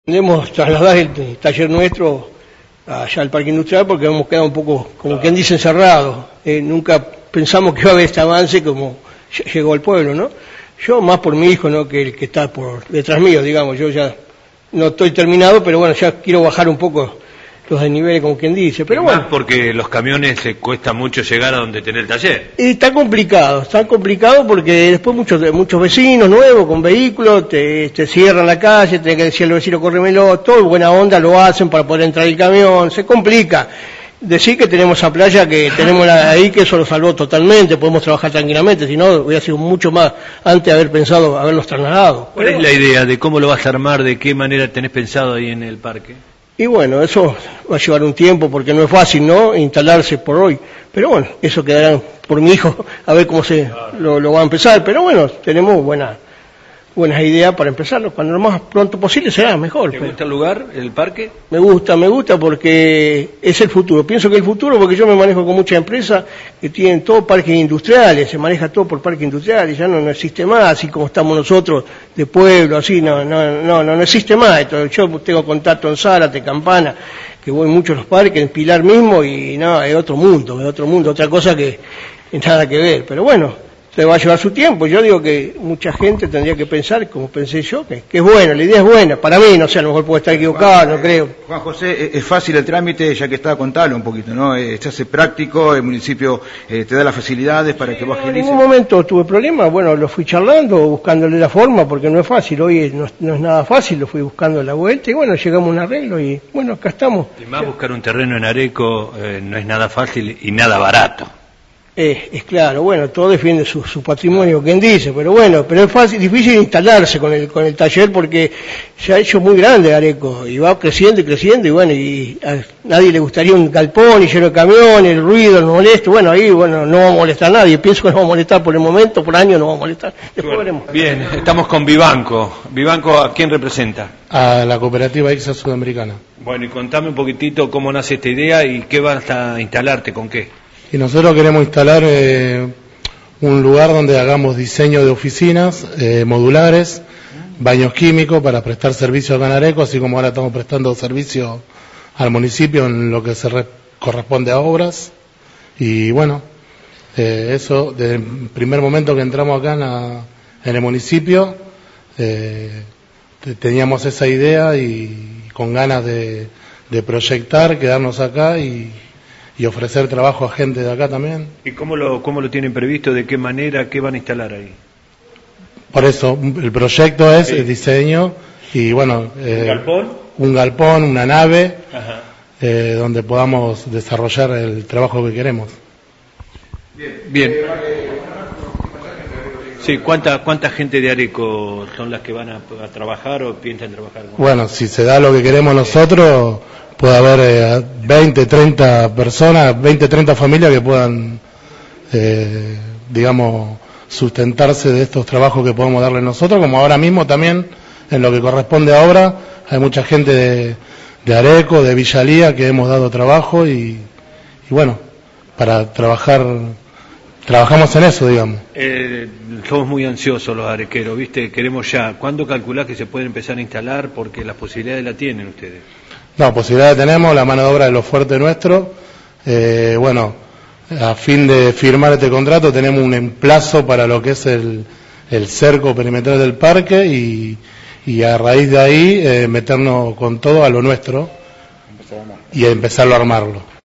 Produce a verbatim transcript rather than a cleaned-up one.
Podemos trasladar el taller nuestro allá al parque industrial porque hemos quedado un poco, como quien dice, encerrados. Eh, nunca pensamos que iba a haber este avance como llegó al pueblo, ¿no? Yo más por mi hijo, ¿no? Que el que está por detrás mío, digamos. Yo ya no estoy terminado, pero bueno, ya quiero bajar un poco los desniveles, como quien dice. Pero más bueno, porque los camiones se cuesta mucho llegar a donde tener el taller. y está complicado, está complicado porque después muchos muchos vecinos nuevos con vehículos te, te cierran la calle, tenés que decirle al vecino córremelo, todo buena onda lo hacen para poder entrar el camión, se complica. Decir que tenemos a playa que tenemos ahí, que eso lo salvó totalmente, podemos trabajar tranquilamente, si no hubiera sido mucho más antes de haber pensado haberlos trasladado. ¿Cuál es la idea de cómo lo vas a armar, de qué manera tenés pensado ahí en el parque? Y bueno, eso va a llevar un tiempo porque no es fácil, ¿no?, instalarse por hoy. Pero bueno, eso quedará por mi hijo, a ver cómo se lo, lo va a empezar. Pero bueno, tenemos buena, buenas ideas para empezarlo. Cuando lo más pronto posible será mejor. ¿Te pero... gusta el lugar, el parque? Me gusta, me gusta porque es el futuro. Pienso que el futuro, porque yo me manejo con muchas empresas que tienen todo parques industriales, se maneja todo por parques industriales, ya no, no existe más, así como estamos nosotros de pueblo, así, no, no, no, no, no existe más esto. Yo tengo contacto en Zárate, Campana, que voy mucho a los parques, en Pilar mismo, y no, es otro mundo, es otro mundo, otra cosa que nada que ver, pero bueno. Se va a llevar su tiempo. Yo digo que mucha gente tendría que pensar, como pensé yo, que, que es bueno, la idea es buena. Para mí, no sé, a lo mejor puede estar equivocado, no creo. Juan José, es fácil el trámite, ya que está, contalo un poquito, ¿no? Se hace práctico, el municipio eh, te da las facilidades para que vos agilices. En ningún momento tuve problemas, bueno, lo fui charlando, buscándole la forma, porque no es fácil, hoy no, no es nada fácil, lo fui buscando la vuelta, y bueno, llegamos a un arreglo, y bueno, acá estamos. Además, buscar un terreno en Areco eh, no es nada fácil y nada barato. Eh, es claro, bueno, todo defiende su, su patrimonio, quien dice, pero bueno, pero es fácil, difícil instalarse con el con el taller porque se ha hecho muy grande Areco y va creciendo y creciendo y bueno, y a nadie le gustaría un galpón y lleno de camiones, el ruido, el molesto, bueno, ahí bueno, no va a molestar a nadie, pienso que no va a molestar por el momento, por año no va a molestar, después bueno, veremos. Bien, estamos con Vivanco. Vivanco, ¿a quién representa? A la cooperativa ICSA Sudamericana. Bueno, y contame un poquitito cómo nace esta idea y qué vas a instalarte, con qué. Y nosotros queremos instalar eh, un lugar donde hagamos diseño de oficinas eh, modulares, baños químicos para prestar servicio acá en Areco, así como ahora estamos prestando servicio al municipio en lo que se re- corresponde a obras. Y bueno, eh, eso, desde el primer momento que entramos acá en, la, en el municipio, eh, teníamos esa idea y con ganas de, de proyectar, quedarnos acá y... y ofrecer trabajo a gente de acá también. ¿Y cómo lo, cómo lo tienen previsto? ¿De qué manera? ¿Qué van a instalar ahí? Por eso, el proyecto es Sí. el diseño y bueno... Eh, ¿Un galpón? Un galpón, una nave, Ajá. eh, donde podamos desarrollar el trabajo que queremos. Bien. Sí, ¿cuánta, cuánta gente de Areco son las que van a, a trabajar o piensan trabajar? Con... Bueno, si se da lo que queremos nosotros... puede haber eh, veinte, treinta personas, veinte, treinta familias que puedan, eh, digamos, sustentarse de estos trabajos que podemos darle nosotros, como ahora mismo también, en lo que corresponde a obra, hay mucha gente de, de Areco, de Villalía, que hemos dado trabajo y, y bueno, para trabajar, trabajamos en eso, digamos. Eh, somos muy ansiosos los arequeros, ¿viste? Queremos ya. ¿Cuándo calculás que se puede empezar a instalar? Porque las posibilidades la tienen ustedes. No, posibilidades tenemos, la mano de obra es lo fuerte nuestro. Eh, bueno, a fin de firmar este contrato tenemos un emplazo para lo que es el, el cerco perimetral del parque y, y a raíz de ahí eh, meternos con todo a lo nuestro y empezarlo a armarlo.